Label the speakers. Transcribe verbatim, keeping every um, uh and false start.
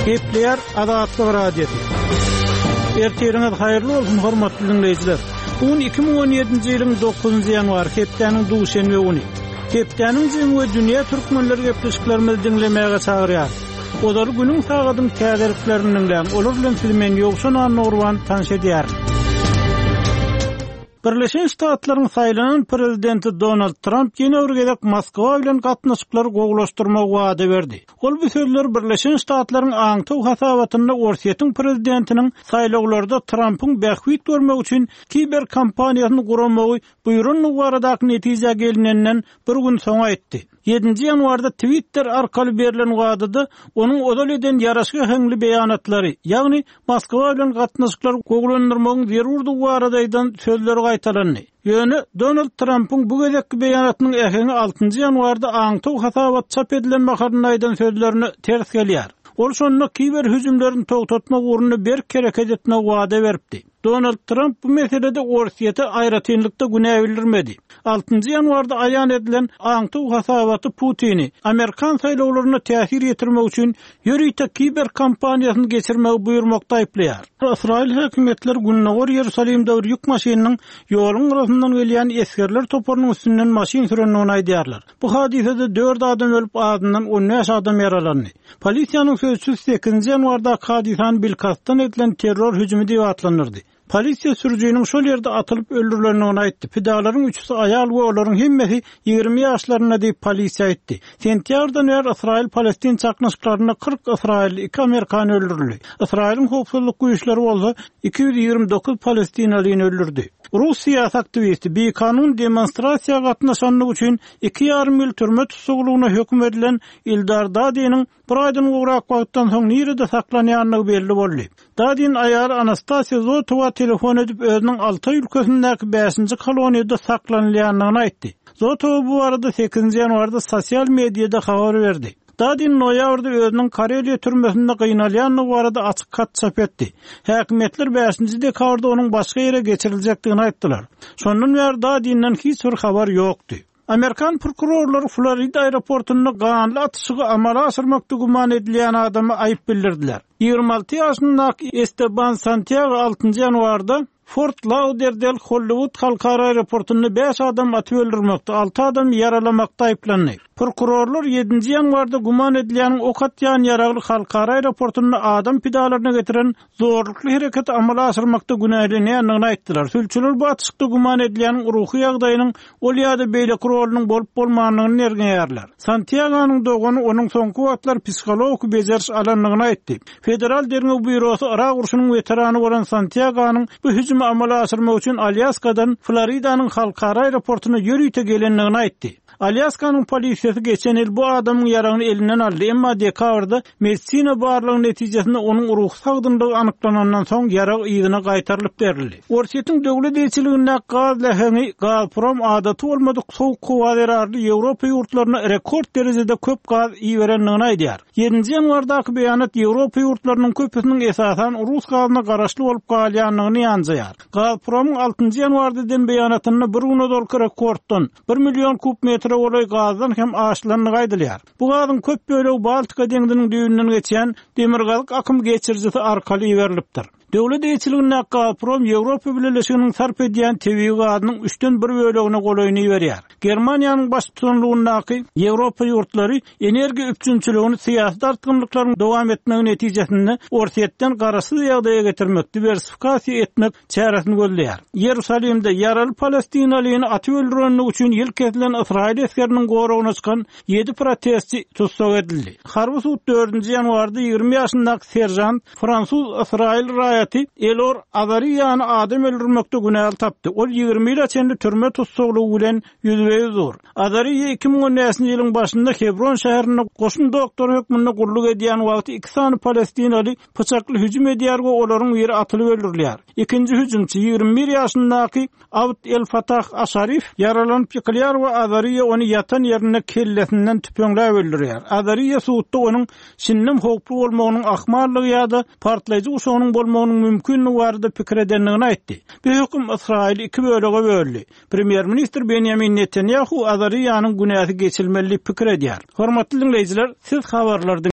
Speaker 1: Gepler Adatlı Radyosu. Ertiriňiz haýyrly bolsun hormatly dinleýijiler. Bugün iki bin on ýedinji ýylyň dokuzunçy ýanwar hepdeniň duşenbe güni. Hepdeniň jemgy dünýä türkmenleri gepleşiklerimizi dinlemäge çagyrýar. Olar günüň sagadyň täzerliklerini bilen, olar bilen filmen ýokşuna Nurwan tanış edýär. Birleşen Ştatlaryň saýlanan prezidenti Donald Trump ýene bir gezek Moskwa bilen gatnaşyklar gowlaşdyrmak wada berdi. Ol bu sözler Birleşen Ştatlaryň aňtaw hasabatyny Orsiýetiň prezidentiniň saýlawlarda Trumpyň bähwit görmek üçin kiber kampaniýasyny guramagy buýrun baradaky netije gelinenden bir gün soňa etdi. yedinji ýanwarda Twitter arkaly berilen wagtyda onuň odal eden ýaraşyga heňli beýanatlary, ýagny Moskwa bilen gatnaşyklar gowlandyrmagyň zerurdygy baradaýdan sözleri gaýtalandy. Ýöne Donald Trumpyň bu gezekki beýanatynyň ähini altynjy ýanwarda aňtaw hasabat çap edilen makarny aýdan sözlerini ters gelýär. Ol şonda kiber hüjümlerini togtatmak uğruna berk hereket etmek wada beripdi. Donald Trump bu meselede Orsiýete aýratynlykda günä bildirmedi. altynjy ýanwarda aýan edilen aňtaw hasabaty Putini Amerikan saýlawlaryna täsir ýetirmek üçin ýörüýte kiber kampaniýasyny geçirmegi buýurmakda aýplaýar. Israil hökümetleri Günnägor Ýerusalimde bir ýük maşynynyň ýoluň arasyndan gelýän eskerler toparynyň üstünden maşyn sürendigini aýdýarlar. Bu hadisede dört adam ölüp adından on beş adam yaralandy. Polisiýanyň sözçüsü sekizinji ýanwarda hadisany bilkastan edilen terror hüjümi diýip atlanyrdy. Polisiýa sürüjüniň şol ýerde atylyp öldürilendigini aýtdy. Pidalaryň üçüsi aýal we olaryň hemmesi ýigirme ýaşlaryna diýip polisiýa aýtdy. Sentýardan beri Israil-Palestin çaknaşyklaryna kırk Israilli, iki Amerikan öldürildi. Israil'in howpsuzlyk güýçleri bolsa iki yüz ýigirme dokuz Palestinalyny öldürdi. Russiýa aktivisti bir kanun demonstrasiýa gatnaşanlyk üçin iki ýarym ýyl türme tutsaglygyna hökm edilen Ildar Dadiňiň bir aýdan uğrak wagtdan soň nirede saklanýanlygy belli boldy. Dadiň aýary Anastasiya Zotowa telefon edip özüniň Altay ülkesindäki beşinji koloniýada saklanýanlygyny aýtdy. Zotowa bu arada sekizinji ýanwarda sosial mediada habar berdi. Dadin noýabrda özüniň Kareliýa türmesinde gynalýanlygy barada açyk kat çap etdi. Häkimetler beşinji dekabrda onuň başga ýere geçiriljekdigini aýtdylar. Şondan beri Dadin'den hiç bir habar ýokdy. Amerikan prokurorlary Florida aeroportuny ganly atışygy amala asyrmakda guman edilýän adamy aýyp bildirdiler. ýygrimi alty ýaşyndaky Esteban Santiago altynjy ýanwarda Fort Lauderdale Hollywood halkara aeroportuny beş adam atyp öldürmekde, altı adam yaralamakda aýplandy. Prokurorlar yedinji ýanwarda guman edilýän ok atýan ýaragly halkara aeroportuny adam pidalaryna getiren zorlukly hereket amala asyrmakda günälenýändigini aýtdylar. Sülçüler bu atışykda guman edilýän ruhy ýagdaýynyň ol ýa-da beýleki rolunyň bolup bolmagyny nergeýärler. Santiago'nyň dogany onuň soňky wagtlar psikologik bezeriş alanlygyny aýtdy. Federal derňe bürosu Irak urşunyň veterany bolan Santiago'nyň bu hüjümi amala asyrmak üçin Alyaskadan Floridanyň halkara aeroportuny ýörüýte gelenligini aýtdy. Alyaskanyň polisiýasy geçen ýyl bu adamyň ýaragyny elinden aldy, emma dekabrda medisina barlygyny netijesinde onuň ruh sagdynlygy anyklanandan soň ýarag ýygyna gaýtarylyp berildi. Orsiýetiň döwlet elçiliginde gaz lehemi Gazprom adaty bolmadyk sowuk howa zararly Ýewropa ýurtlaryna rekord derejede köp gaz iýerenligini aýdýar. yedinji ýanwardaky beýanat Ýewropa ýurtlarynyň köpüsiniň esasan Rus gazyna garaşly bolup galýanlygyny ýanjaýar. Gazpromyň altynjy ýanwarda den beýanatyny bir güne dolky rekorddan bir million kub metr olay gazdan hem aşlanlygy aýdylýar. Bu gazyň köp bölegi Baltika deňdiniň düýnünden geçýän demirgalyk akym geçirjisi arkaly iberilipdir. Döwlet elçiliginde Gazprom Ýewropa Birleşiginiň sarp edýän tebii gazynyň üçten bir bölegini golaýyny berýär. Germaniýanyň baş tutanlygyndaky Ýewropa ýurtlary energiýa üçinçiligini syýasy dartgynlyklaryň dowam etmegi netijesinde Orsiýetden garaşy ýagdaýa getirmek, diversifikasiýa etmek çäresini gözleýär. Ýerusalimde ýaraly Palestinalyny atyp öldürenlik üçin ýyl kesilen Israil eskeriniň goragyna çykan ýedi protestçi tutsag edildi. Harby sud dördünji ýanwarda ýygrimi ýaşyndaky serjant Fransuz Israil Elor Azariýany adam öldürmekde günäli tapdy. Ol ýygrimi ýyl içinde türme tutsaglygy bilen ýüzbe zor. Azariýa iki bin on beşinji ýylyň başynda Hebron şäherine goşun doktor hökmünde gurluk edýän wagty iki sany Palestinaly pyçakly hüjüm edýär we olaryň ýeri atylyp öldürilýär. Ikinji hüjümçi ýygrimi bir ýaşyndaky Abd el Fatah Asharif yaralanyp ýykylýar we Azariýa ony ýatan ýerine kellesinden tüpeňläp öldürýär. Azariýa suwtda onuň şinnem howplu bolmagynyň ahmarlygy ýa-da partlaýjy uşagynyň bolmagynyň mümkinligi barada pikir edenligini aýtdy. Bu hökm Israil iki bölege böldi. Premier minister Benjamin Netanyahu Azariýanyň günäsi geçilmeli pikir edýär. Hormatly dinleýijiler, siz habarlardy